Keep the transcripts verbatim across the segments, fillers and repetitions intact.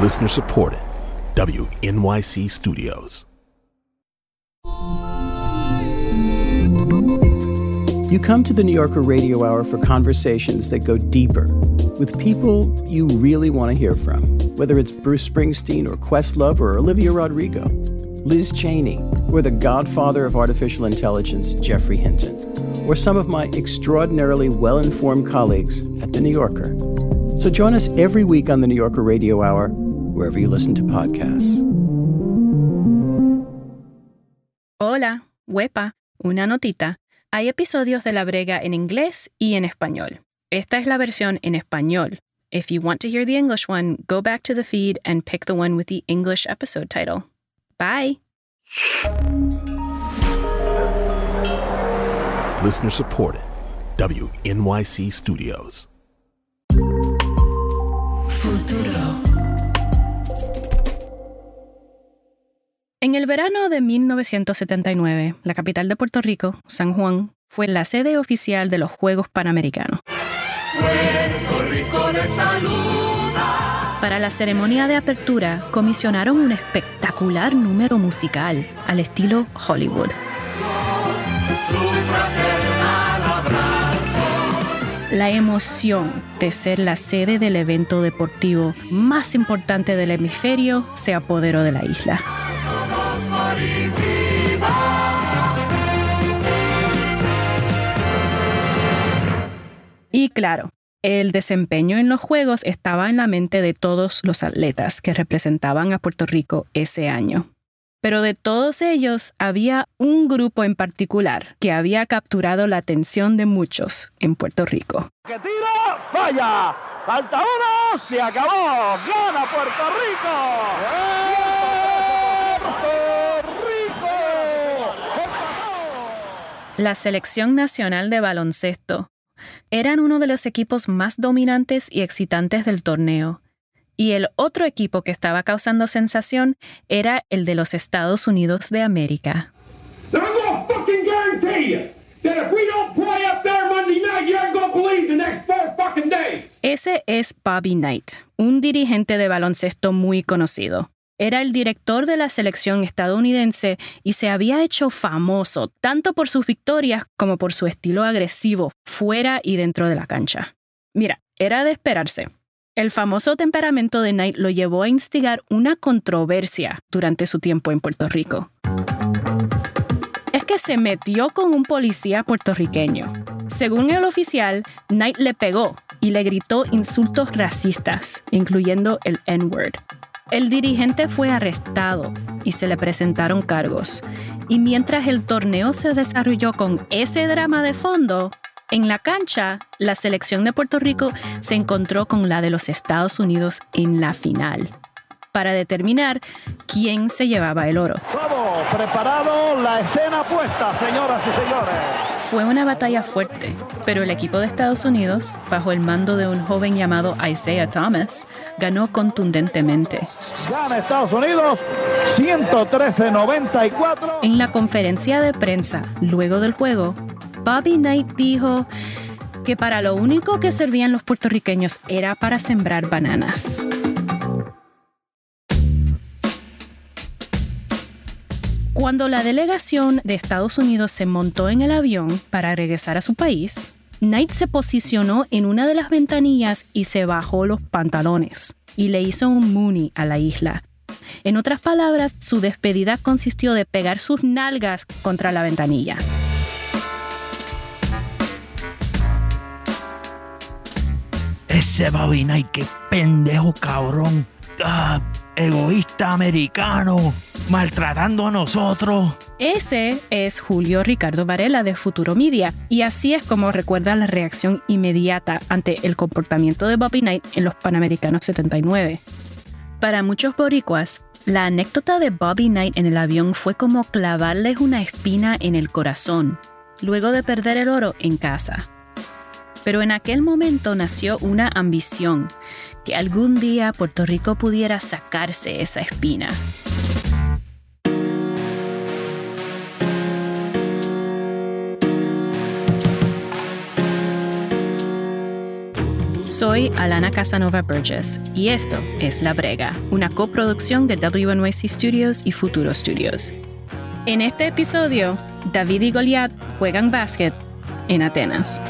Listener supported. W N Y C Studios. You come to the New Yorker Radio Hour for conversations that go deeper with people you really want to hear from, whether it's Bruce Springsteen or Questlove or Olivia Rodrigo, Liz Cheney, or the godfather of artificial intelligence, Jeffrey Hinton, or some of my extraordinarily well-informed colleagues at The New Yorker. So join us every week on the New Yorker Radio Hour, wherever you listen to podcasts. Hola, huepa, una notita. Hay episodios de La Brega en inglés y en español. Esta es la versión en español. If you want to hear the English one, go back to the feed and pick the one with the English episode title. Bye. Listener supported. W N Y C Studios. Futuro. En el verano de mil novecientos setenta y nueve, la capital de Puerto Rico, San Juan, fue la sede oficial de los Juegos Panamericanos. Puerto Rico le saluda. Para la ceremonia de apertura, comisionaron un espectacular número musical al estilo Hollywood. Su fraternal abrazo. La emoción de ser la sede del evento deportivo más importante del hemisferio se apoderó de la isla. Y claro, el desempeño en los Juegos estaba en la mente de todos los atletas que representaban a Puerto Rico ese año. Pero de todos ellos había un grupo en particular que había capturado la atención de muchos en Puerto Rico. Que tira, falla. Falta uno, se acabó. Gana Puerto Rico. La Selección Nacional de Baloncesto eran uno de los equipos más dominantes y excitantes del torneo. Y el otro equipo que estaba causando sensación era el de los Estados Unidos de América. Ese es Bobby Knight, un dirigente de baloncesto muy conocido. Era el director de la selección estadounidense y se había hecho famoso tanto por sus victorias como por su estilo agresivo fuera y dentro de la cancha. Mira, era de esperarse. El famoso temperamento de Knight lo llevó a instigar una controversia durante su tiempo en Puerto Rico. Es que se metió con un policía puertorriqueño. Según el oficial, Knight le pegó y le gritó insultos racistas, incluyendo el N-word. El dirigente fue arrestado y se le presentaron cargos. Y mientras el torneo se desarrolló con ese drama de fondo, en la cancha, la selección de Puerto Rico se encontró con la de los Estados Unidos en la final, para determinar quién se llevaba el oro. Todo preparado, la escena puesta, señoras y señores. Fue una batalla fuerte, pero el equipo de Estados Unidos, bajo el mando de un joven llamado Isaiah Thomas, ganó contundentemente. Gana Estados Unidos, ciento trece a noventa y cuatro. En la conferencia de prensa, luego del juego, Bobby Knight dijo que para lo único que servían los puertorriqueños era para sembrar bananas. Cuando la delegación de Estados Unidos se montó en el avión para regresar a su país, Knight se posicionó en una de las ventanillas y se bajó los pantalones y le hizo un moonie a la isla. En otras palabras, su despedida consistió de pegar sus nalgas contra la ventanilla. Ese Bobby Knight, qué pendejo cabrón. Ah, egoísta americano, maltratando a nosotros. Ese es Julio Ricardo Varela de Futuro Media, y así es como recuerda la reacción inmediata ante el comportamiento de Bobby Knight en los Panamericanos setenta y nueve. Para muchos boricuas, la anécdota de Bobby Knight en el avión fue como clavarles una espina en el corazón, luego de perder el oro en casa. Pero en aquel momento nació una ambición, que algún día Puerto Rico pudiera sacarse esa espina. Soy Alana Casanova Burgess y esto es La Brega, una coproducción de W N Y C Studios y Futuro Studios. En este episodio, David y Goliat juegan básquet en Atenas.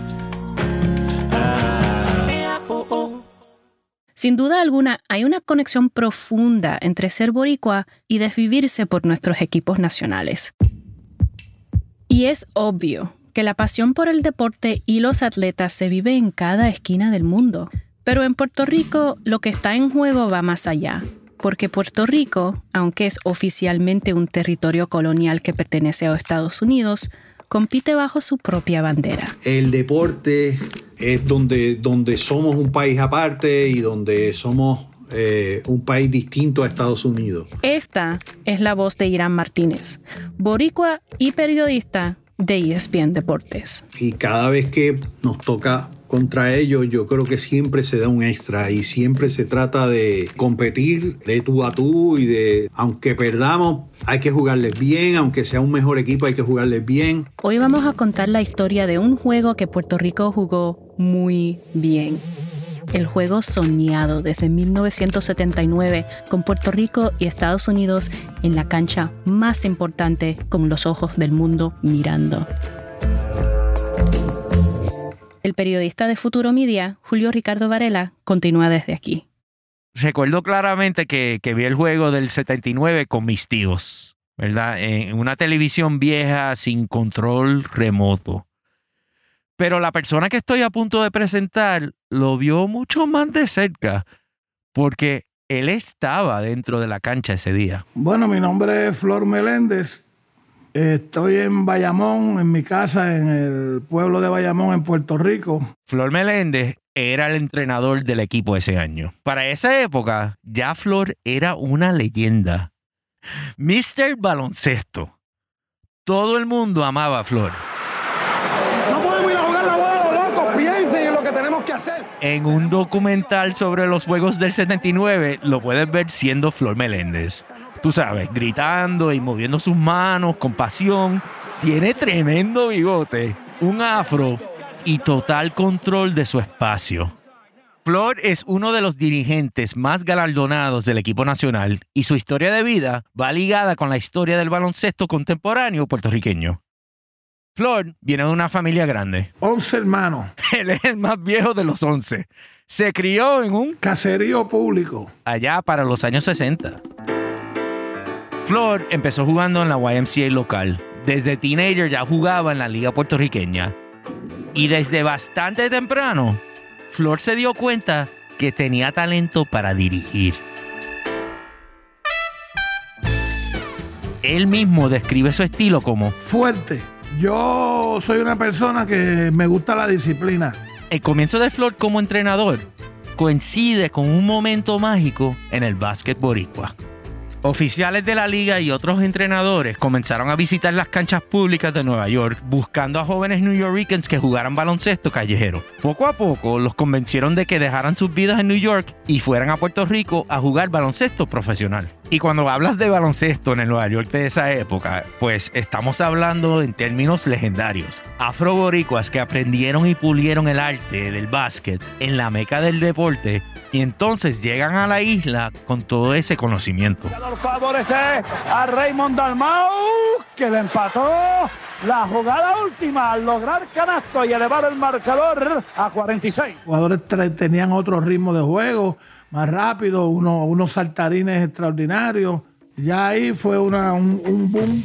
Sin duda alguna, hay una conexión profunda entre ser boricua y desvivirse por nuestros equipos nacionales. Y es obvio que la pasión por el deporte y los atletas se vive en cada esquina del mundo. Pero en Puerto Rico, lo que está en juego va más allá. Porque Puerto Rico, aunque es oficialmente un territorio colonial que pertenece a Estados Unidos, compite bajo su propia bandera. El deporte es donde, donde somos un país aparte y donde somos eh, un país distinto a Estados Unidos. Esta es la voz de Irán Martínez, boricua y periodista de E S P N Deportes. Y cada vez que nos toca contra ellos, yo creo que siempre se da un extra y siempre se trata de competir de tú a tú y de, aunque perdamos, hay que jugarles bien, aunque sea un mejor equipo, hay que jugarles bien. Hoy vamos a contar la historia de un juego que Puerto Rico jugó muy bien. El juego soñado desde mil novecientos setenta y nueve con Puerto Rico y Estados Unidos en la cancha más importante con los ojos del mundo mirando. El periodista de Futuro Media, Julio Ricardo Varela, continúa desde aquí. Recuerdo claramente que, que vi el juego del setenta y nueve con mis tíos, ¿verdad? En una televisión vieja sin control remoto. Pero la persona que estoy a punto de presentar lo vio mucho más de cerca porque él estaba dentro de la cancha ese día. Bueno, mi nombre es Flor Meléndez. Estoy en Bayamón, en mi casa, en el pueblo de Bayamón, en Puerto Rico. Flor Meléndez era el entrenador del equipo ese año. Para esa época, ya Flor era una leyenda. mister Baloncesto. Todo el mundo amaba a Flor. No podemos ir a jugar la bola, locos. Piensen en lo que tenemos que hacer. En un documental sobre los Juegos del setenta y nueve, lo puedes ver siendo Flor Meléndez. Tú sabes, gritando y moviendo sus manos con pasión. Tiene tremendo bigote, un afro y total control de su espacio. Flor es uno de los dirigentes más galardonados del equipo nacional y su historia de vida va ligada con la historia del baloncesto contemporáneo puertorriqueño. Flor viene de una familia grande. Once hermanos. Él es el más viejo de los once. Se crió en un caserío público allá para los años sesenta. Flor empezó jugando en la Y M C A local. Desde teenager ya jugaba en la liga puertorriqueña. Y desde bastante temprano, Flor se dio cuenta que tenía talento para dirigir. Él mismo describe su estilo como fuerte. Yo soy una persona que me gusta la disciplina. El comienzo de Flor como entrenador coincide con un momento mágico en el básquet boricua. Oficiales de la liga y otros entrenadores comenzaron a visitar las canchas públicas de Nueva York buscando a jóvenes newyorkers que jugaran baloncesto callejero. Poco a poco los convencieron de que dejaran sus vidas en New York y fueran a Puerto Rico a jugar baloncesto profesional. Y cuando hablas de baloncesto en el Nueva York de esa época, pues estamos hablando en términos legendarios. Afroboricuas que aprendieron y pulieron el arte del básquet en la meca del deporte y entonces llegan a la isla con todo ese conocimiento. Favorece a Raymond Dalmau, que le empató la jugada última al lograr canasto y elevar el marcador a cuarenta y seis. Los jugadores tenían otro ritmo de juego, más rápido, uno, unos saltarines extraordinarios. Ya ahí fue una, un, un boom.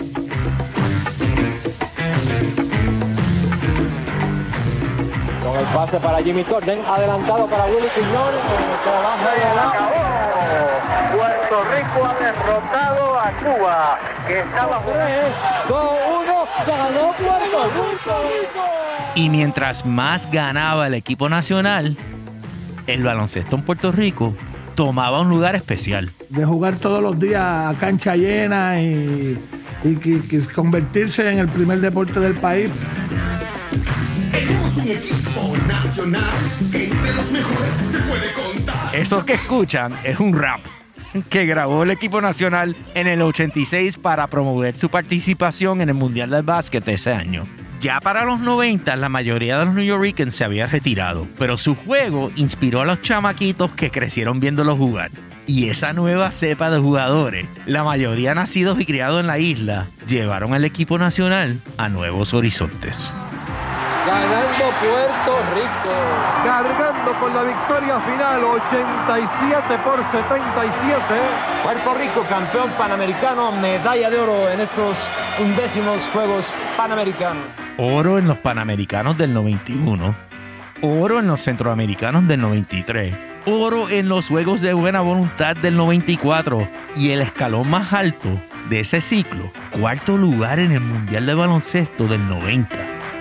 Con el pase para Jimmy Corden, adelantado para Willy Quiñón, trabajo de la acabó. Puerto Rico ha derrotado a Cuba, que estaba jugando dos uno, ganó Puerto Rico. Y mientras más ganaba el equipo nacional, el baloncesto en Puerto Rico tomaba un lugar especial. De jugar todos los días a cancha llena y, y, y, y convertirse en el primer deporte del país. Tenemos un equipo nacional que entre los mejores se puede contar. Eso que escuchan es un rap que grabó el equipo nacional en el ochenta y seis para promover su participación en el Mundial del Básquet ese año. Ya para los noventa, la mayoría de los nuyorican se había retirado, pero su juego inspiró a los chamaquitos que crecieron viéndolo jugar. Y esa nueva cepa de jugadores, la mayoría nacidos y criados en la isla, llevaron al equipo nacional a nuevos horizontes. Ganando Puerto Rico. Cargando con la victoria final, ochenta y siete por setenta y siete. Puerto Rico, campeón panamericano, medalla de oro en estos undécimos Juegos Panamericanos. Oro en los Panamericanos del noventa y uno, oro en los Centroamericanos del noventa y tres, oro en los Juegos de Buena Voluntad del noventa y cuatro y el escalón más alto de ese ciclo, cuarto lugar en el Mundial de Baloncesto del noventa.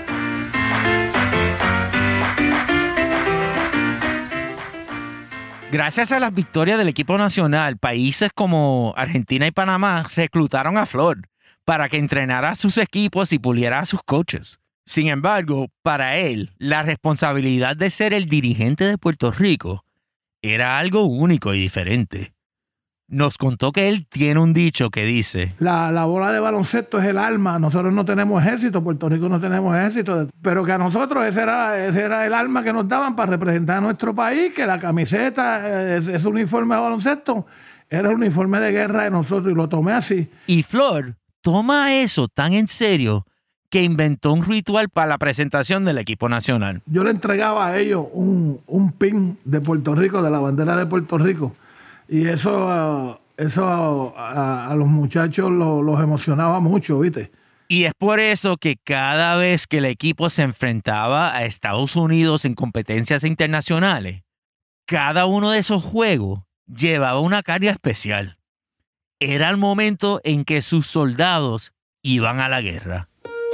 Gracias a las victorias del equipo nacional, países como Argentina y Panamá reclutaron a Flor para que entrenara a sus equipos y puliera a sus coaches. Sin embargo, para él, la responsabilidad de ser el dirigente de Puerto Rico era algo único y diferente. Nos contó que él tiene un dicho que dice: La, la bola de baloncesto es el alma. Nosotros no tenemos ejército, Puerto Rico no tenemos ejército, pero que a nosotros ese era, ese era el alma que nos daban para representar a nuestro país, que la camiseta, ese, ese uniforme de baloncesto, era el uniforme de guerra de nosotros, y lo tomé así. Y Flor toma eso tan en serio que inventó un ritual para la presentación del equipo nacional. Yo le entregaba a ellos un, un pin de Puerto Rico, de la bandera de Puerto Rico, y eso, uh, eso uh, a, a los muchachos lo, los emocionaba mucho, ¿viste? Y es por eso que cada vez que el equipo se enfrentaba a Estados Unidos en competencias internacionales, cada uno de esos juegos llevaba una carga especial. Era el momento en que sus soldados iban a la guerra.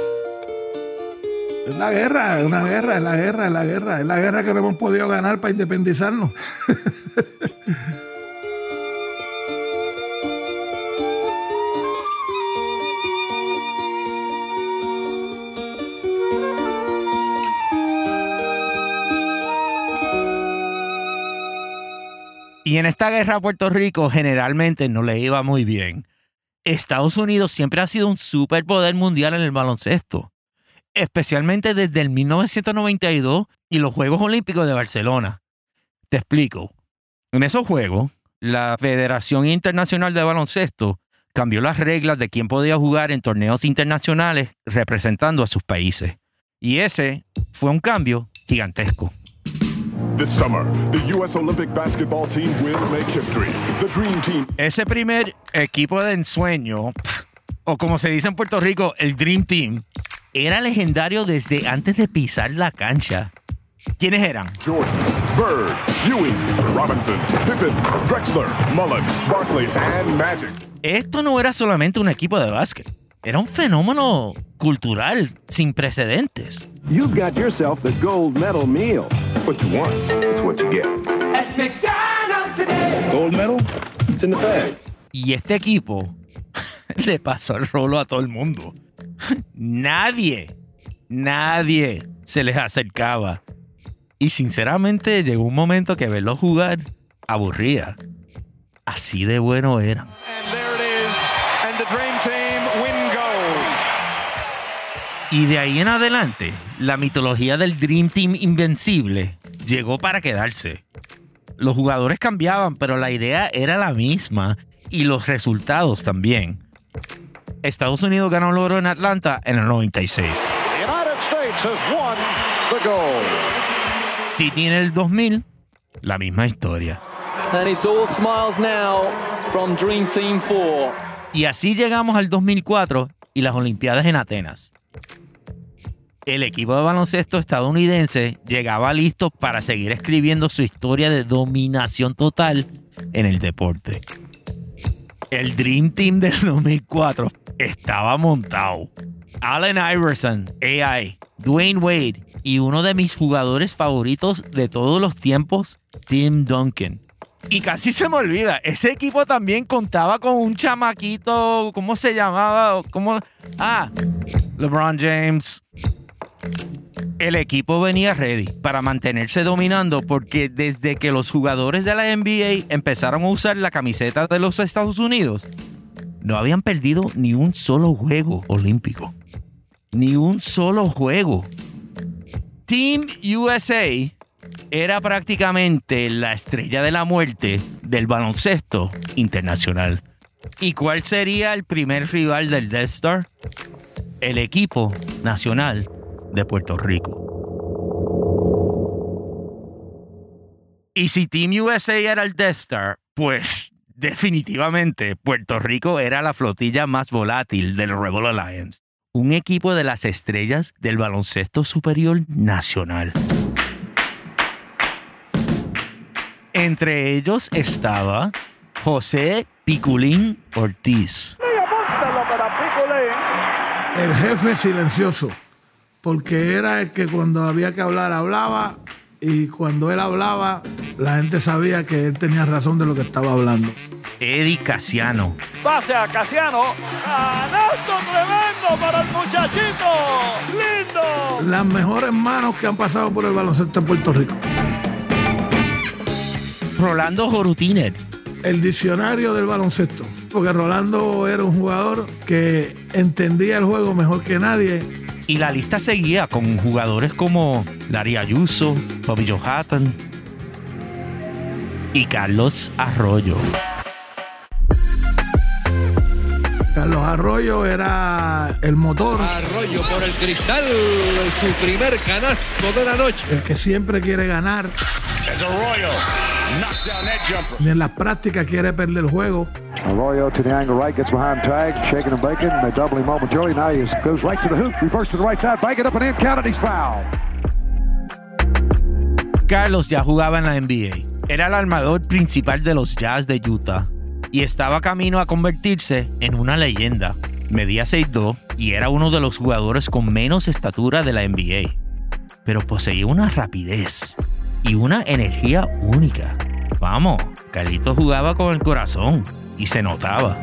Es la guerra, es una guerra, es la guerra, es la guerra, es la guerra que no hemos podido ganar para independizarnos. Y en esta guerra a Puerto Rico generalmente no le iba muy bien. Estados Unidos siempre ha sido un superpoder mundial en el baloncesto, especialmente desde el mil novecientos noventa y dos y los Juegos Olímpicos de Barcelona. Te explico. En esos juegos, la Federación Internacional de Baloncesto cambió las reglas de quién podía jugar en torneos internacionales representando a sus países. Y ese fue un cambio gigantesco. This summer, the U S Olympic basketball team will make history. The Dream Team. Ese primer equipo de ensueño, o como se dice en Puerto Rico, el Dream Team, era legendario desde antes de pisar la cancha. ¿Quiénes eran? Jordan, Bird, Ewing, Robinson, Pippen, Drexler, Mullen, Barkley and Magic. Esto no era solamente un equipo de básquet. Era un fenómeno cultural sin precedentes. You've got yourself the gold medal meal. What you want, it's what you get. At McDonald's today. Gold medal? It's in the bag. Y este equipo le pasó el rolo a todo el mundo. Nadie, nadie se les acercaba. Y sinceramente llegó un momento que verlos jugar aburría. Así de bueno eran. And there it is. And the Dream Team win gold. Y de ahí en adelante, la mitología del Dream Team invencible llegó para quedarse. Los jugadores cambiaban, pero la idea era la misma y los resultados también. Estados Unidos ganó el oro en Atlanta en el noventa y seis. The United States has won the gold. Sydney en el dos mil, la misma historia. And it's all smiles now from Dream Team four. Y así llegamos al dos mil cuatro y las Olimpiadas en Atenas. El equipo de baloncesto estadounidense llegaba listo para seguir escribiendo su historia de dominación total en el deporte. El Dream Team del dos mil cuatro estaba montado. Allen Iverson, A I, Dwayne Wade y uno de mis jugadores favoritos de todos los tiempos, Tim Duncan. Y casi se me olvida, ese equipo también contaba con un chamaquito, ¿cómo se llamaba? ¿Cómo? Ah, LeBron James. El equipo venía ready para mantenerse dominando porque desde que los jugadores de la N B A empezaron a usar la camiseta de los Estados Unidos, no habían perdido ni un solo juego olímpico. ni un solo juego. Team U S A era prácticamente la estrella de la muerte del baloncesto internacional. ¿Y cuál sería el primer rival del Death Star? El equipo nacional de Puerto Rico. Y si Team U S A era el Death Star, pues definitivamente Puerto Rico era la flotilla más volátil del Rebel Alliance, un equipo de las estrellas del baloncesto superior nacional. Entre ellos estaba José Piculín Ortiz. El jefe silencioso, porque era el que cuando había que hablar, hablaba, y cuando él hablaba, la gente sabía que él tenía razón de lo que estaba hablando. Eddie Casiano. Pase a Casiano. ¡Canasto tremendo para el muchachito! ¡Lindo! Las mejores manos que han pasado por el baloncesto de Puerto Rico. Rolando Jorutiner. El diccionario del baloncesto. Porque Rolando era un jugador que entendía el juego mejor que nadie. Y la lista seguía con jugadores como Larry Ayuso, Bobby Johatton y Carlos Arroyo. Carlos Arroyo era el motor. Arroyo por el cristal, su primer canasto de la noche. El que siempre quiere ganar. Ni en las prácticas quiere perder el juego. Arroyo to the angle right, gets behind tag, shaking and baking. They double him momentarily. Now he goes right to the hoop, reverse to the right side, bank it up and in, count it, he's fouled. Carlos ya jugaba en la N B A. Era el armador principal de los Jazz de Utah y estaba camino a convertirse en una leyenda. Medía seis dos y era uno de los jugadores con menos estatura de la N B A. Pero poseía una rapidez y una energía única. Vamos, Carlitos jugaba con el corazón y se notaba.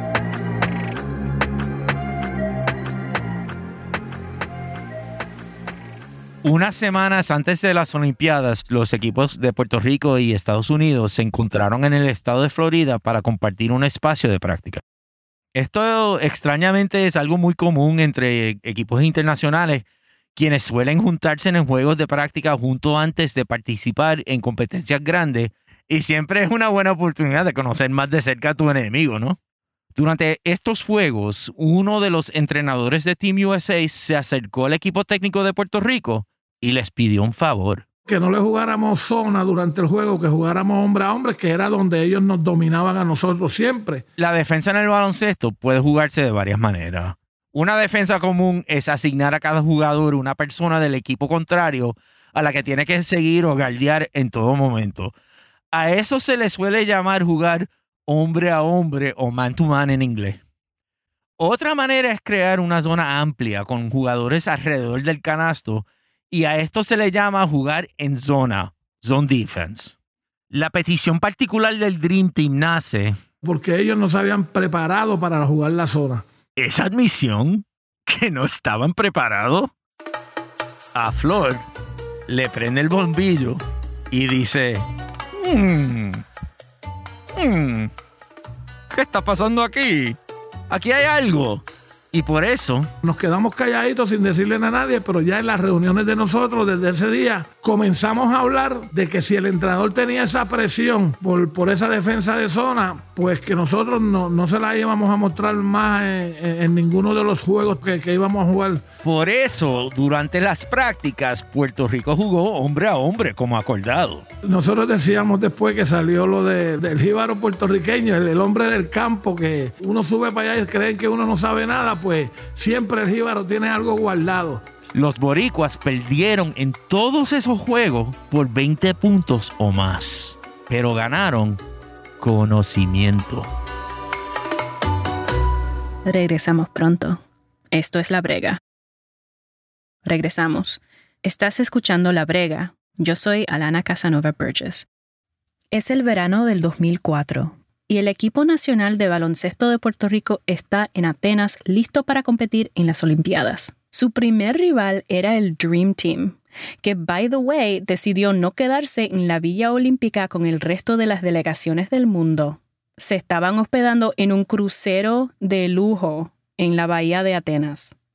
Unas semanas antes de las Olimpiadas, los equipos de Puerto Rico y Estados Unidos se encontraron en el estado de Florida para compartir un espacio de práctica. Esto extrañamente es algo muy común entre equipos internacionales, quienes suelen juntarse en juegos de práctica junto antes de participar en competencias grandes, y siempre es una buena oportunidad de conocer más de cerca a tu enemigo, ¿no? Durante estos juegos, uno de los entrenadores de Team U S A se acercó al equipo técnico de Puerto Rico y les pidió un favor. Que no le jugáramos zona durante el juego, que jugáramos hombre a hombre, que era donde ellos nos dominaban a nosotros siempre. La defensa en el baloncesto puede jugarse de varias maneras. Una defensa común es asignar a cada jugador una persona del equipo contrario a la que tiene que seguir o guardiar en todo momento. A eso se le suele llamar jugar hombre a hombre o man to man en inglés. Otra manera es crear una zona amplia con jugadores alrededor del canasto, y a esto se le llama jugar en zona, zone defense. La petición particular del Dream Team nace porque ellos no se habían preparado para jugar la zona. ¿Esa admisión que no estaban preparados? A Flor le prende el bombillo y dice: Hmm, hmm, ¿qué está pasando aquí? Aquí hay algo. Y por eso nos quedamos calladitos sin decirle a nadie, pero ya en las reuniones de nosotros desde ese día comenzamos a hablar de que si el entrenador tenía esa presión por, por esa defensa de zona, pues que nosotros no, no se la íbamos a mostrar más en, en, en ninguno de los juegos que, que íbamos a jugar. Por eso, durante las prácticas, Puerto Rico jugó hombre a hombre como acordado. Nosotros decíamos después que salió lo de, del jíbaro puertorriqueño, el, el hombre del campo, que uno sube para allá y creen que uno no sabe nada, pues siempre el jíbaro tiene algo guardado. Los boricuas perdieron en todos esos juegos por veinte puntos o más, pero ganaron conocimiento. Regresamos pronto. Esto es La Brega. Regresamos. Estás escuchando La Brega. Yo soy Alana Casanova Burgess. Es el verano del dos mil cuatro y el equipo nacional de baloncesto de Puerto Rico está en Atenas listo para competir en las Olimpiadas. Su primer rival era el Dream Team, que, by the way, decidió no quedarse en la Villa Olímpica con el resto de las delegaciones del mundo. Se estaban hospedando en un crucero de lujo en la bahía de Atenas.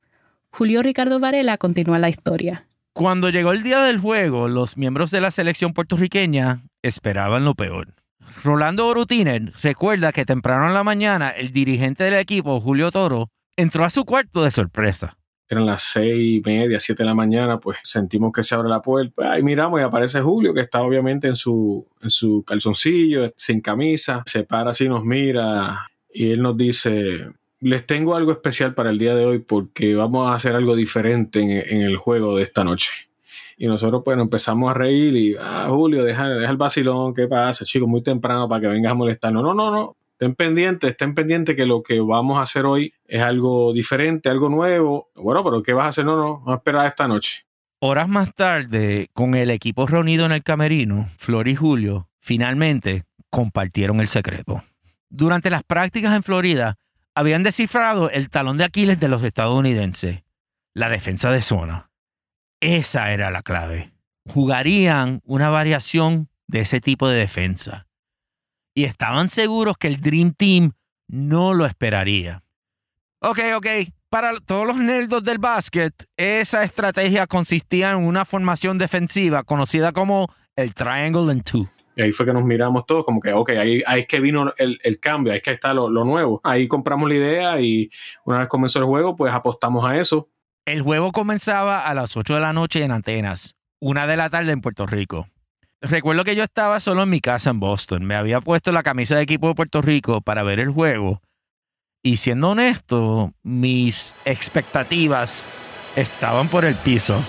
Julio Ricardo Varela continúa la historia. Cuando llegó el día del juego, los miembros de la selección puertorriqueña esperaban lo peor. Rolando Orutiner recuerda que temprano en la mañana el dirigente del equipo, Julio Toro, entró a su cuarto de sorpresa. Eran las seis y media, siete de la mañana, pues sentimos que se abre la puerta. Ahí miramos y aparece Julio, que está obviamente en su, en su calzoncillo, sin camisa. Se para así, nos mira y él nos dice: les tengo algo especial para el día de hoy porque vamos a hacer algo diferente en, en el juego de esta noche. Y nosotros pues nos empezamos a reír y, ah, Julio, deja, deja el vacilón, ¿qué pasa, chicos? Muy temprano para que vengas a molestarnos. No, no, no. Estén pendientes, estén pendientes que lo que vamos a hacer hoy es algo diferente, algo nuevo. Bueno, pero ¿qué vas a hacer? No, no, vamos a esperar esta noche. Horas más tarde, con el equipo reunido en el camerino, Flor y Julio finalmente compartieron el secreto. Durante las prácticas en Florida, habían descifrado el talón de Aquiles de los estadounidenses, la defensa de zona. Esa era la clave. Jugarían una variación de ese tipo de defensa. Y estaban seguros que el Dream Team no lo esperaría. Ok, ok. Para todos los nerdos del básquet, esa estrategia consistía en una formación defensiva conocida como el Triangle and Two. Y ahí fue que nos miramos todos como que, ok, ahí, ahí es que vino el, el cambio, ahí es que está lo, lo nuevo. Ahí compramos la idea y una vez comenzó el juego, pues apostamos a eso. El juego comenzaba a las ocho de la noche en Atenas, una de la tarde en Puerto Rico. Recuerdo que yo estaba solo en mi casa en Boston. Me había puesto la camisa de equipo de Puerto Rico para ver el juego. Y siendo honesto, mis expectativas estaban por el piso.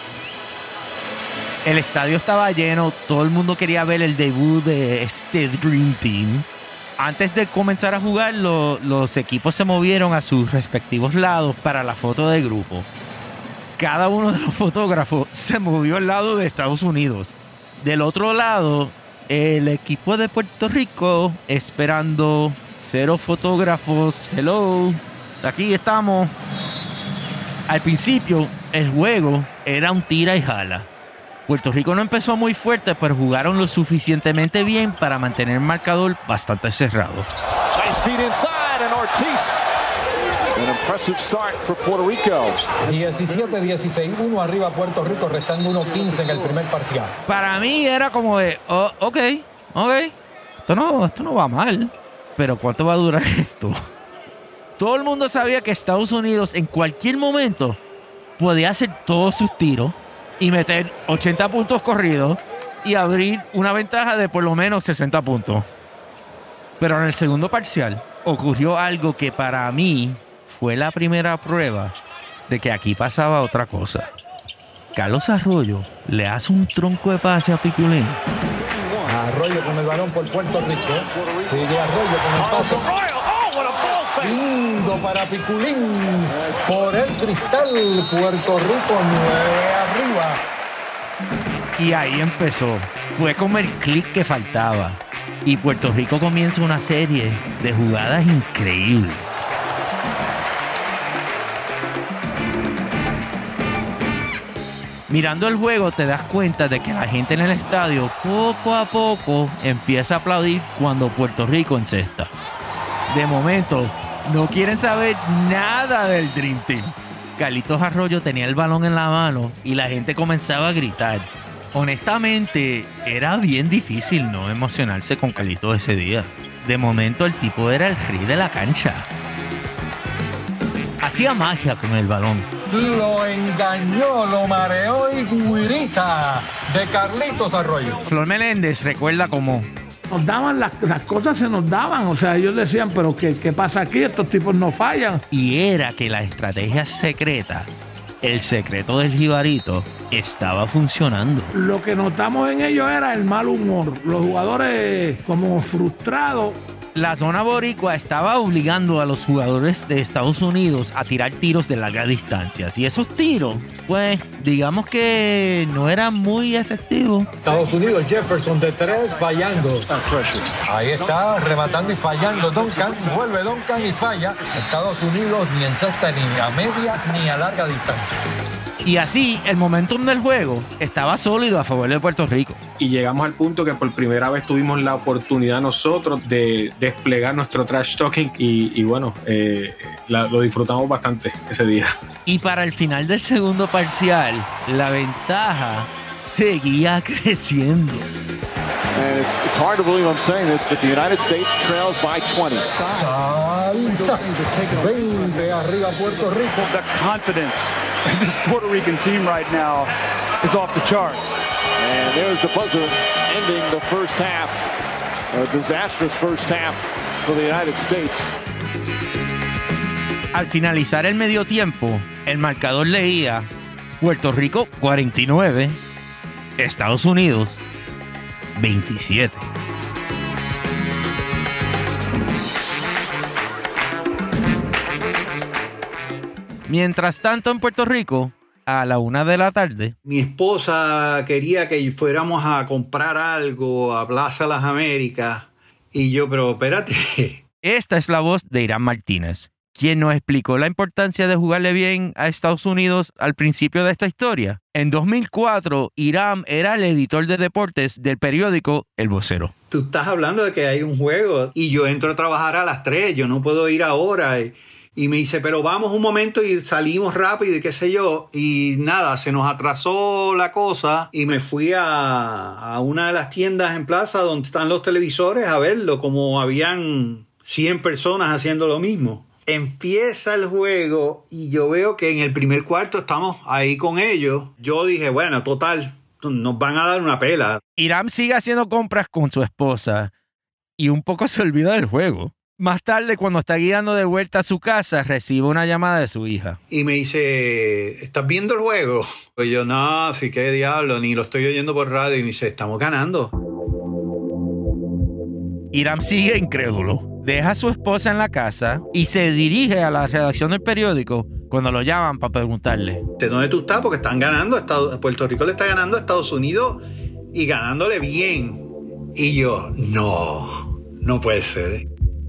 El estadio estaba lleno, todo el mundo quería ver el debut de este Dream Team. Antes de comenzar a jugar, lo, los equipos se movieron a sus respectivos lados para la foto de grupo. Cada uno de los fotógrafos se movió al lado de Estados Unidos. Del otro lado, el equipo de Puerto Rico esperando. Cero fotógrafos. Hello. Aquí estamos. Al principio, el juego era un tira y jala. Puerto Rico no empezó muy fuerte, pero jugaron lo suficientemente bien para mantener el marcador bastante cerrado. Nice feed inside and Ortiz. An impressive start for Puerto Rico. diecisiete dieciséis, uno arriba Puerto Rico, restando uno quince en el primer parcial. Para mí era como de, oh, ok, ok, esto no, esto no va mal, pero ¿cuánto va a durar esto? Todo el mundo sabía que Estados Unidos en cualquier momento podía hacer todos sus tiros y meter ochenta puntos corridos y abrir una ventaja de por lo menos sesenta puntos. Pero en el segundo parcial ocurrió algo que para mí fue la primera prueba de que aquí pasaba otra cosa. Carlos Arroyo le hace un tronco de pase a Piculín. Arroyo con el balón por Puerto Rico. Sigue Arroyo con el pase. Lindo para Piculín. Por el cristal, Puerto Rico nueve arriba. Y ahí empezó. Fue como el clic que faltaba. Y Puerto Rico comienza una serie de jugadas increíbles. Mirando el juego te das cuenta de que la gente en el estadio poco a poco empieza a aplaudir cuando Puerto Rico encesta. De momento, no quieren saber nada del Dream Team. Carlitos Arroyo tenía el balón en la mano y la gente comenzaba a gritar. Honestamente, era bien difícil no emocionarse con Carlitos ese día. De momento, el tipo era el rey de la cancha. Hacía magia con el balón. Lo engañó, lo mareó y guirita de Carlitos Arroyo. Flor Meléndez recuerda cómo nos daban las, las cosas, se nos daban. O sea, ellos decían, pero ¿qué, qué pasa aquí? Estos tipos no fallan. Y era que la estrategia secreta, el secreto del jibarito, estaba funcionando. Lo que notamos en ellos era el mal humor. Los jugadores como frustrados. La zona boricua estaba obligando a los jugadores de Estados Unidos a tirar tiros de larga distancia. Y esos tiros, pues, digamos que no eran muy efectivos. Estados Unidos, Jefferson de tres, fallando. Ahí está, rematando y fallando Duncan. Vuelve Duncan y falla. Estados Unidos ni encesta ni a media ni a larga distancia. Y así, el momentum del juego estaba sólido a favor de Puerto Rico. Y llegamos al punto que por primera vez tuvimos la oportunidad nosotros de desplegar nuestro trash talking y, y bueno, eh, la, lo disfrutamos bastante ese día. Y para el final del segundo parcial, la ventaja seguía creciendo. And it's, it's hard to believe I'm saying this, but the United States trails by twenty. Salsa. veinte arriba Puerto Rico. The confidence in this Puerto Rican team right now is off the charts. And there's the buzzer ending the first half. A disastrous first half for the United States. Al finalizar el medio tiempo, el marcador leía Puerto Rico cuarenta y nueve, Estados Unidos veintisiete. Mientras tanto, en Puerto Rico, a la una de la tarde, mi esposa quería que fuéramos a comprar algo a Plaza Las Américas y yo, pero espérate. Esta es la voz de Irán Martínez, quien nos explicó la importancia de jugarle bien a Estados Unidos al principio de esta historia. En dos mil cuatro, Irán era el editor de deportes del periódico El Vocero. Tú estás hablando de que hay un juego y yo entro a trabajar a las tres, yo no puedo ir ahora. Y, y me dice, pero vamos un momento y salimos rápido y qué sé yo. Y nada, se nos atrasó la cosa y me fui a, a una de las tiendas en Plaza donde están los televisores a verlo, como habían cien personas haciendo lo mismo. Empieza el juego y yo veo que en el primer cuarto estamos ahí con ellos. Yo dije, bueno, total, nos van a dar una pela. Irán sigue haciendo compras con su esposa y un poco se olvida del juego. Más tarde, cuando está guiando de vuelta a su casa, recibe una llamada de su hija. Y me dice, ¿estás viendo el juego? Pues yo, no, sí, qué diablo, ni lo estoy oyendo por radio. Y me dice, estamos ganando. Irán sigue incrédulo. Deja a su esposa en la casa y se dirige a la redacción del periódico cuando lo llaman para preguntarle. ¿De dónde tú estás? Porque están ganando. Estados, Puerto Rico le está ganando a Estados Unidos y ganándole bien. Y yo, no, no puede ser.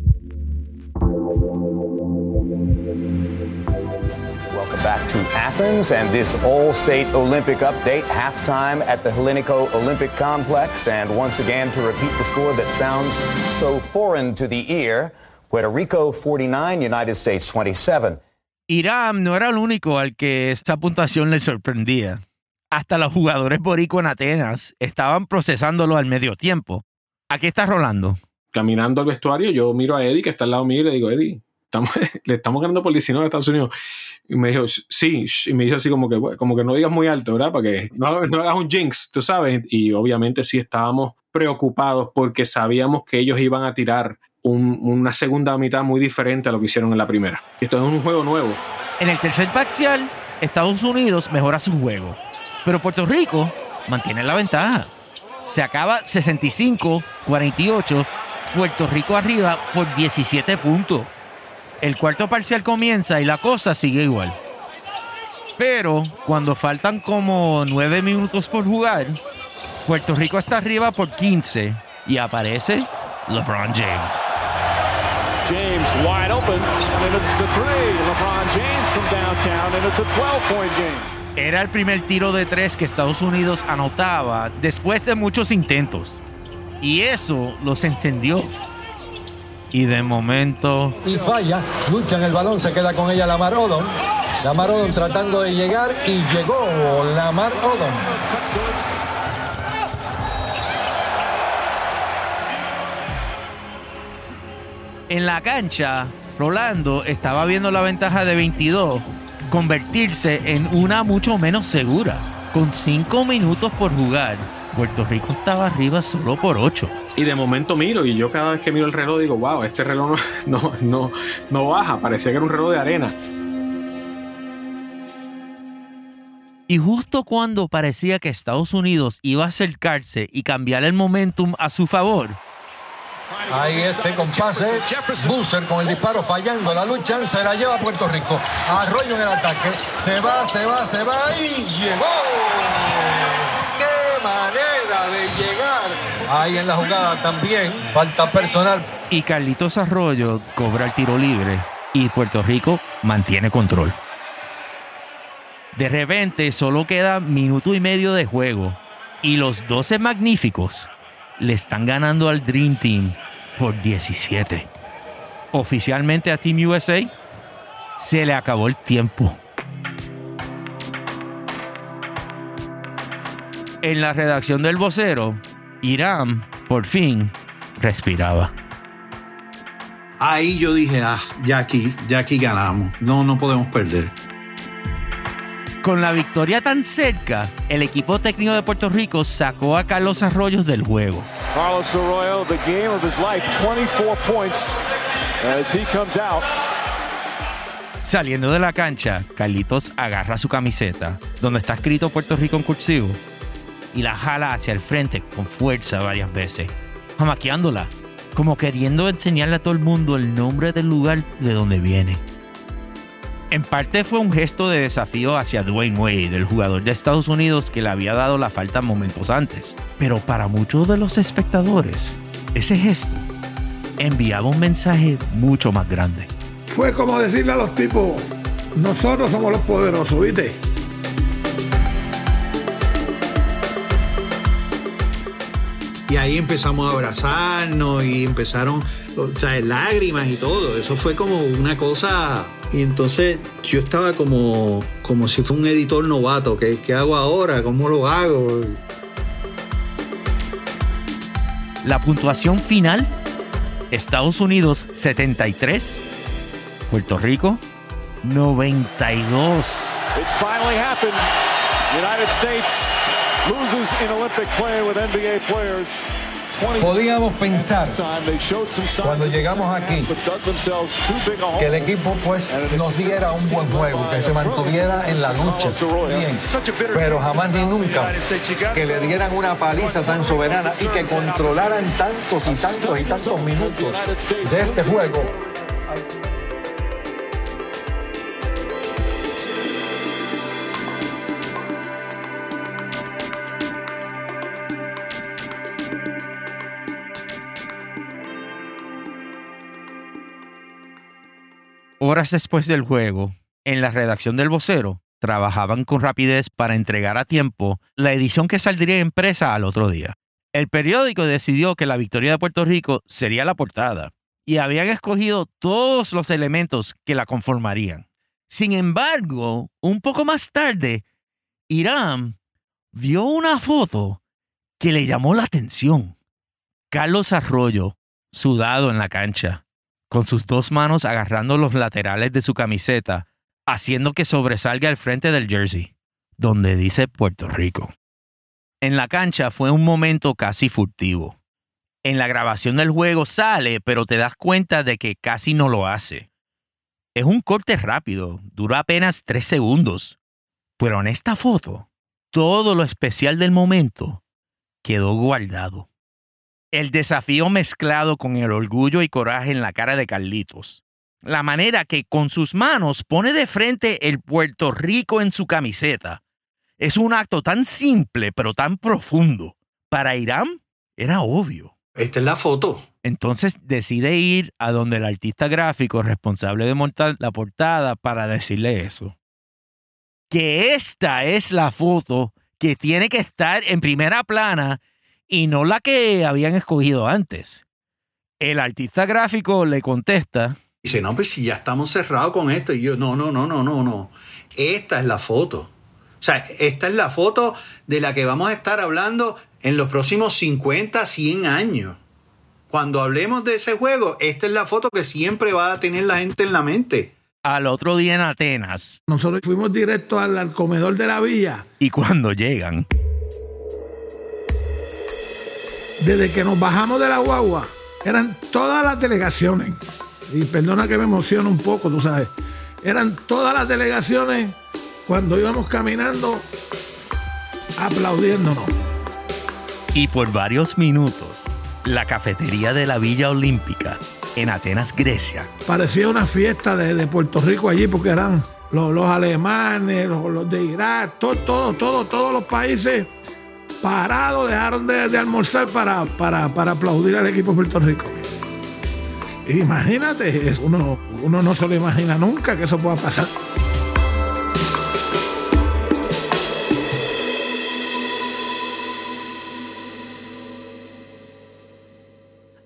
Back to Athens and this All-State Olympic update. Halftime at the Hellenico Olympic Complex. And once again, to repeat the score that sounds so foreign to the ear, Puerto Rico forty-nine, United States twenty-seven. Irán no era el único al que esta puntuación le sorprendía. Hasta los jugadores boricua en Atenas estaban procesándolo al medio tiempo. ¿A qué está Rolando? Caminando al vestuario, yo miro a Eddie, que está al lado mío, y le digo, Eddie, Estamos, le estamos ganando por diecinueve a Estados Unidos. Y me dijo, sí, y me dijo así como que, como que no digas muy alto, ¿verdad? Para que no, no hagas un jinx, tú sabes. Y obviamente sí estábamos preocupados porque sabíamos que ellos iban a tirar un, una segunda mitad muy diferente a lo que hicieron en la primera. Esto es un juego nuevo. En el tercer parcial, Estados Unidos mejora su juego, pero Puerto Rico mantiene la ventaja. Se acaba sesenta y cinco cuarenta y ocho, Puerto Rico arriba por diecisiete puntos. El cuarto parcial comienza y la cosa sigue igual. Pero cuando faltan como nueve minutos por jugar, Puerto Rico está arriba por quince y aparece LeBron James. James wide open, and it's the three. LeBron James from downtown, and it's a twelve-point game. Era el primer tiro de tres que Estados Unidos anotaba después de muchos intentos. Y eso los encendió. Y de momento... Y falla, lucha en el balón, se queda con ella Lamar Odom. Lamar Odom tratando de llegar y llegó Lamar Odom. En la cancha, Rolando estaba viendo la ventaja de veintidós convertirse en una mucho menos segura. Con cinco minutos por jugar, Puerto Rico estaba arriba solo por ocho. Y de momento miro, y yo cada vez que miro el reloj digo, wow, este reloj no, no, no, no baja, parecía que era un reloj de arena. Y justo cuando parecía que Estados Unidos iba a acercarse y cambiar el momentum a su favor, ahí este con pase, Boozer con el disparo fallando, la lucha se la lleva a Puerto Rico. Arroyo en el ataque, se va, se va, se va y llegó. ¡Qué manera de llegar! Ahí en la jugada también, falta personal. Y Carlitos Arroyo cobra el tiro libre y Puerto Rico mantiene control. De repente solo queda minuto y medio de juego y los doce magníficos le están ganando al Dream Team por diecisiete. Oficialmente a Team U S A se le acabó el tiempo. En la redacción del Vocero, Irán por fin respiraba. Ahí yo dije, ah, ya aquí, ya aquí ganamos. No, no podemos perder. Con la victoria tan cerca, el equipo técnico de Puerto Rico sacó a Carlos Arroyo del juego. Carlos Arroyo, the game of his life, twenty-four points as he comes out. Saliendo de la cancha, Carlitos agarra su camiseta, donde está escrito Puerto Rico en cursivo, y la jala hacia el frente con fuerza varias veces, jamaqueándola, como queriendo enseñarle a todo el mundo el nombre del lugar de donde viene. En parte fue un gesto de desafío hacia Dwayne Wade, el jugador de Estados Unidos que le había dado la falta momentos antes. Pero para muchos de los espectadores, ese gesto enviaba un mensaje mucho más grande. Fue como decirle a los tipos, nosotros somos los poderosos, ¿viste? Y ahí empezamos a abrazarnos y empezaron, o sea, lágrimas y todo. Eso fue como una cosa. Y entonces yo estaba como, como si fuera un editor novato. ¿Qué, qué hago ahora? ¿Cómo lo hago? La puntuación final: Estados Unidos setenta y tres, Puerto Rico noventa y dos. It's finally happened. United States loses in Olympic play with N B A players. Podíamos pensar cuando llegamos aquí que el equipo pues nos diera un buen juego, que se mantuviera en la lucha, bien, pero jamás ni nunca que le dieran una paliza tan soberana y que controlaran tantos y tantos y tantos minutos de este juego. Horas después del juego, en la redacción del Vocero, trabajaban con rapidez para entregar a tiempo la edición que saldría impresa al otro día. El periódico decidió que la victoria de Puerto Rico sería la portada y habían escogido todos los elementos que la conformarían. Sin embargo, un poco más tarde, Irán vio una foto que le llamó la atención. Carlos Arroyo, sudado en la cancha, con sus dos manos agarrando los laterales de su camiseta, haciendo que sobresalga el frente del jersey, donde dice Puerto Rico. En la cancha fue un momento casi furtivo. En la grabación del juego sale, pero te das cuenta de que casi no lo hace. Es un corte rápido, dura apenas tres segundos. Pero en esta foto, todo lo especial del momento quedó guardado. El desafío mezclado con el orgullo y coraje en la cara de Carlitos. La manera que con sus manos pone de frente el Puerto Rico en su camiseta. Es un acto tan simple pero tan profundo. Para Irán era obvio. Esta es la foto. Entonces decide ir a donde el artista gráfico responsable de montar la portada para decirle eso. Que esta es la foto que tiene que estar en primera plana y no la que habían escogido antes. El artista gráfico le contesta. Dice, no, pues si ya estamos cerrados con esto. Y yo, no, no, no, no, no, no. Esta es la foto. O sea, esta es la foto de la que vamos a estar hablando en los próximos cincuenta, cien años. Cuando hablemos de ese juego, esta es la foto que siempre va a tener la gente en la mente. Al otro día en Atenas. Nosotros fuimos directo al, al comedor de la villa. Y cuando llegan... Desde que nos bajamos de la guagua, eran todas las delegaciones, y perdona que me emocione un poco, tú sabes, eran todas las delegaciones cuando íbamos caminando aplaudiéndonos. Y por varios minutos, la cafetería de la Villa Olímpica en Atenas, Grecia. Parecía una fiesta de, de Puerto Rico allí porque eran los, los alemanes, los, los de Irak, todo, todo, todo, todos los países parados, dejaron de, de almorzar para, para, para aplaudir al equipo de Puerto Rico. Imagínate, uno, uno no se lo imagina nunca que eso pueda pasar.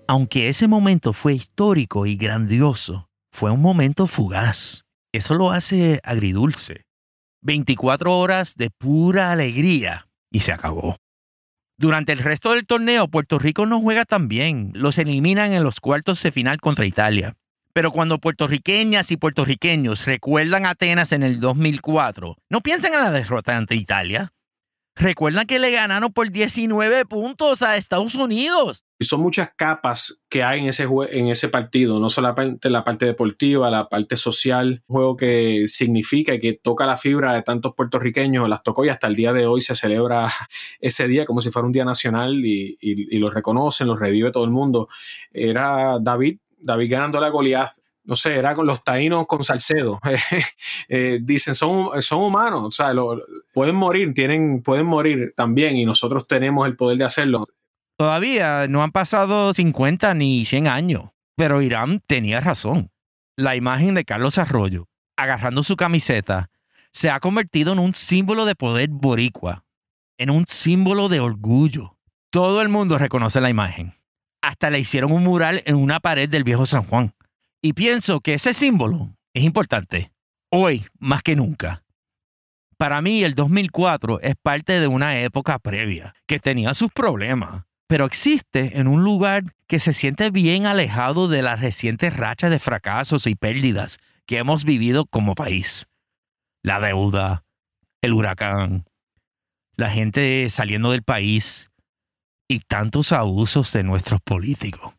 Aunque ese momento fue histórico y grandioso, fue un momento fugaz. Eso lo hace agridulce. veinticuatro horas de pura alegría y se acabó. Durante el resto del torneo, Puerto Rico no juega tan bien. Los eliminan en los cuartos de final contra Italia. Pero cuando puertorriqueñas y puertorriqueños recuerdan a Atenas en el dos mil cuatro, no piensan en la derrota ante Italia. Recuerdan que le ganaron por diecinueve puntos a Estados Unidos. Y son muchas capas que hay en ese, jue- en ese partido, no solamente la parte deportiva, la parte social, un juego que significa y que toca la fibra de tantos puertorriqueños, las tocó y hasta el día de hoy se celebra ese día como si fuera un día nacional y, y, y lo reconocen, lo revive todo el mundo. Era David, David ganándole a Goliat. No sé, era con los taínos con Salcedo. eh, dicen, son, son humanos, o sea, lo, pueden morir, tienen, pueden morir también y nosotros tenemos el poder de hacerlo. Todavía no han pasado cincuenta ni cien años, pero Irán tenía razón. La imagen de Carlos Arroyo, agarrando su camiseta, se ha convertido en un símbolo de poder boricua, en un símbolo de orgullo. Todo el mundo reconoce la imagen. Hasta le hicieron un mural en una pared del viejo San Juan. Y pienso que ese símbolo es importante, hoy más que nunca. Para mí, el dos mil cuatro es parte de una época previa, que tenía sus problemas, pero existe en un lugar que se siente bien alejado de las recientes rachas de fracasos y pérdidas que hemos vivido como país. La deuda, el huracán, la gente saliendo del país y tantos abusos de nuestros políticos.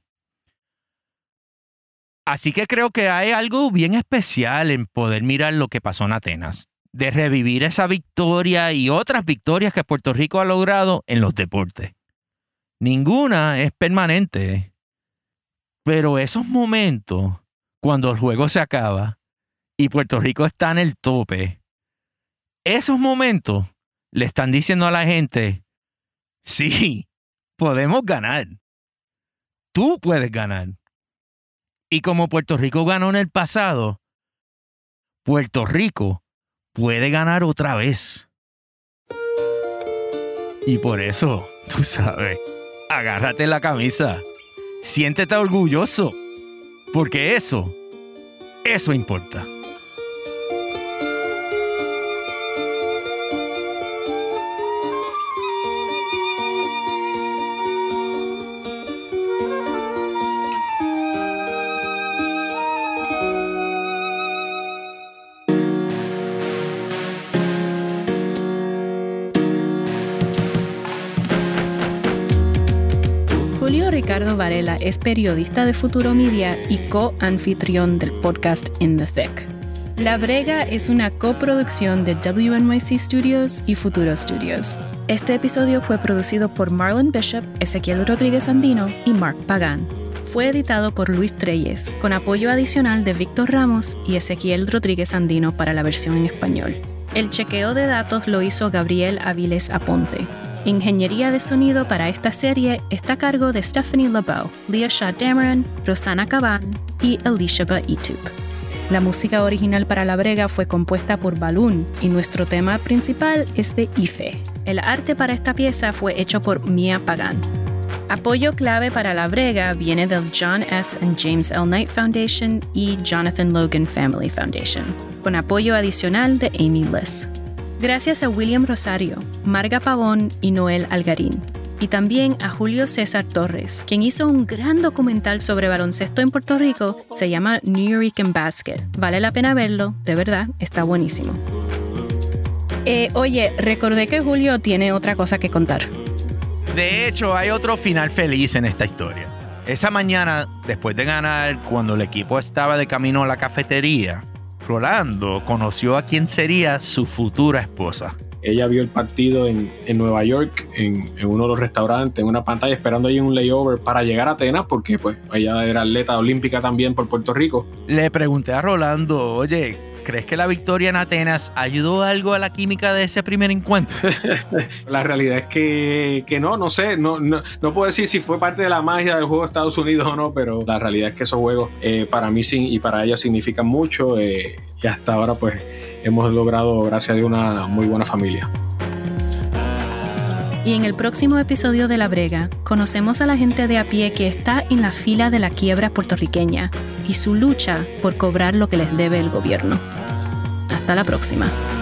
Así que creo que hay algo bien especial en poder mirar lo que pasó en Atenas, de revivir esa victoria y otras victorias que Puerto Rico ha logrado en los deportes. Ninguna es permanente, pero esos momentos, cuando el juego se acaba y Puerto Rico está en el tope, esos momentos le están diciendo a la gente, sí, podemos ganar. Tú puedes ganar. Y como Puerto Rico ganó en el pasado, Puerto Rico puede ganar otra vez. Y por eso, tú sabes, agárrate la camisa, siéntete orgulloso, porque eso, eso importa. Julio Ricardo Varela es periodista de Futuro Media y co-anfitrión del podcast In the Thick. La Brega es una coproducción de W N Y C Studios y Futuro Studios. Este episodio fue producido por Marlon Bishop, Ezequiel Rodríguez Andino y Mark Pagan. Fue editado por Luis Treyes, con apoyo adicional de Víctor Ramos y Ezequiel Rodríguez Andino para la versión en español. El chequeo de datos lo hizo Gabriel Aviles Aponte. Ingeniería de sonido para esta serie está a cargo de Stephanie LeBeau, Leah Shah Dameron, Rosana Caban y Alicia Baitup. La música original para La Brega fue compuesta por Balloon y nuestro tema principal es de Ife. El arte para esta pieza fue hecho por Mia Pagan. Apoyo clave para La Brega viene del John S. and James L. Knight Foundation y Jonathan Logan Family Foundation, con apoyo adicional de Amy Liss. Gracias a William Rosario, Marga Pavón y Noel Algarín. Y también a Julio César Torres, quien hizo un gran documental sobre baloncesto en Puerto Rico, se llama Nuyorican Basket. Vale la pena verlo, de verdad, está buenísimo. Eh, oye, recordé que Julio tiene otra cosa que contar. De hecho, hay otro final feliz en esta historia. Esa mañana, después de ganar, cuando el equipo estaba de camino a la cafetería, Rolando conoció a quien sería su futura esposa. Ella vio el partido en, en Nueva York, en, en uno de los restaurantes, en una pantalla, esperando ahí un layover para llegar a Atenas, porque pues ella era atleta olímpica también por Puerto Rico. Le pregunté a Rolando, oye, ¿crees que la victoria en Atenas ayudó algo a la química de ese primer encuentro? La realidad es que, que no, no sé, no, no, no puedo decir si fue parte de la magia del juego de Estados Unidos o no, pero la realidad es que esos juegos eh, para mí y para ella significan mucho eh, y hasta ahora pues hemos logrado, gracias a Dios, una muy buena familia. Y en el próximo episodio de La Brega, conocemos a la gente de a pie que está en la fila de la quiebra puertorriqueña y su lucha por cobrar lo que les debe el gobierno. Hasta la próxima.